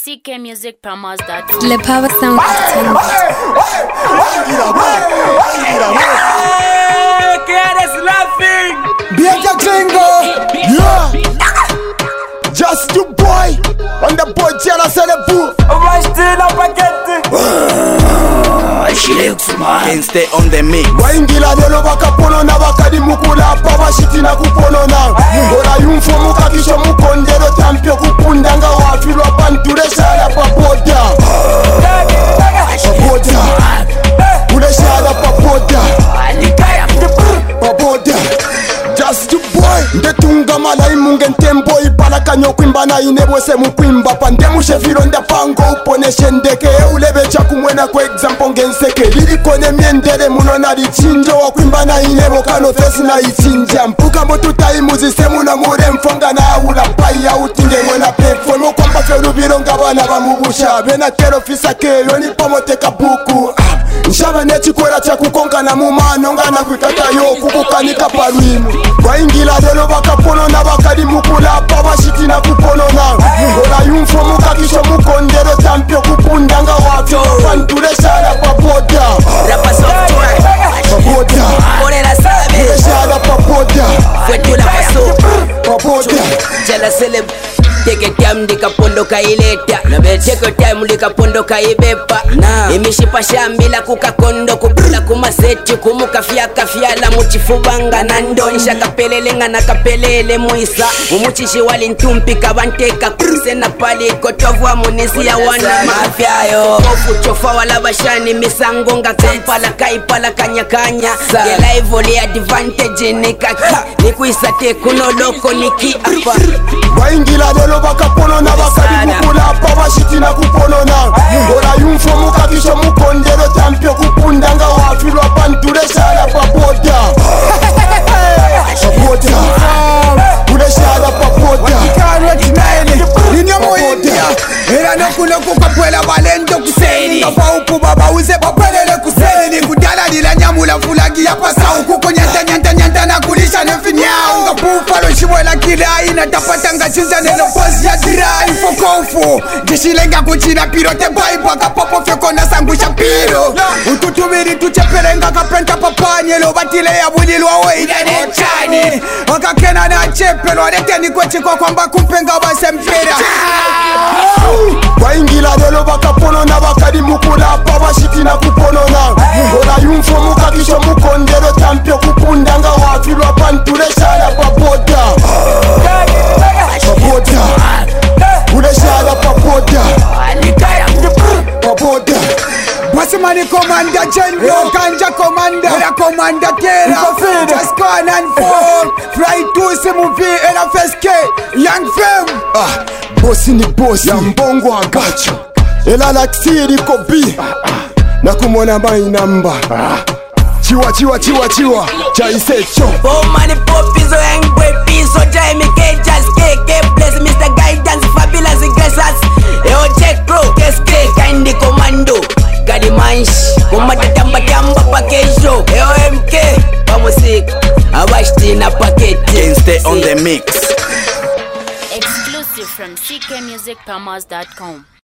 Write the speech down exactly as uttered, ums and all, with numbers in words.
C K Music Promos dot com. Le Power Sound Entertainment. Quieres laughing? Vieja Jingo, yeah. Just you boy, on the boy Jana Selebu. Vai still up paquete. She looks man. Can stay on the mix. Waingila lelo bakapono na bakadi mukula paba shiti na kupono na. Ora yumfo mukakisho mukondero tampio kupundanga wafilwa banture shala papoda. Papoda. Ule shala papoda. Papoda. Just you boy. Ndetunga malai mungen tempo ipala kanyo kwimba na inebwese mukwimba pandemu shefiro ndapango uponeshe ndeke ulebe chakumwena kwa example ngenseke lilikone miendele muno na lichinjo wa kwimba na inebo kano fesi na ichinja mpuka motu taimu zisemu na mure mfonga na ula paya utinge mwena pefo mkwamba feru vironga wana bamubusha bena kero fisa keyo ni pomoteka buku nshaba nechi kwera cha kukonga na mumano ngana kuitata yo kukukanika parwinu waingila lelo bakapono na bakadi mukula paba shiti na kupono na Ola yumfo mukakisho mukondero tampio kupundanga wafyo Panture shala papoda Rapa software. Papoda Morena sabe. Ture shala papoda Fue tu la pasó. Papoda Jala celeb. Take a time likapondo kaileta. Take a time likapondo kaibepa. Imishipa shambila kukakondo kubula kumaseti kumuka fiaka fiala muchifubanga nandonsha kapelelenga na kapelele muisa umuchishi wali ntumpi kabanteka kuse na pali kotovwa munisi ya wana mafyayo kofu chofa wala bashani misangonga kampala kaipala kanya kanya Gela ivoli advantage nikaka nikuisa te kuno loko niki apa Waingila lelo bakapono na bakadi mukula paba shiti na kupono na Ola yumfo mukakisho mukondero tampio kupundanga wafilwa panture shala papoda Papoda Ule shala papoda Ninyo moindia Era noku noku kapwela balendo kuseni Kafa uku baba uze papelele kuseni Kudala dila nyamula fulagi ya pasa uku Konyanta nyanta nyanta na kulisha nefini yao Kapufalo shimwela kila ina tapatanga chinza neno posi ya dirai Fokofu Gishilenga kuchina piro te baiba Kapopo feko na sangusha piro Ututumiri tuchepelenga kapenta papanye Lo batile ya bulilwa weida nechani Wakakena na chepelo Adeteni kwechi kwa kwamba kumpenga wase mpira Waingila lelo bakapono na bakadi mukula paba shiti na kupono na Ola yumfo mukakisho mukondero tampio kupundanga wafilwa panture shala papoda Papoda Ule shala papoda Papoda Wasimani commander Jendo Kanja commander Ela commander Kera Just gone and fall Fly to se movie Ela F S K Young femme Ah, bosi ni bosi ya mbongo agacho Ela laksiri kobi Na kumona mai namba Chiwa chiwa chiwa chiwa Chaise cho Oh money poppies oh young boy piece oh Jamie K just K K bless Mister Guidance fabulous gracious Yo check bro S K kandi commando Gadi mansh Kumata tamba tamba pakejo Yo M K Pamusik Awashti na packet Can stay on the mix. Exclusive from C K Music Promos dot com.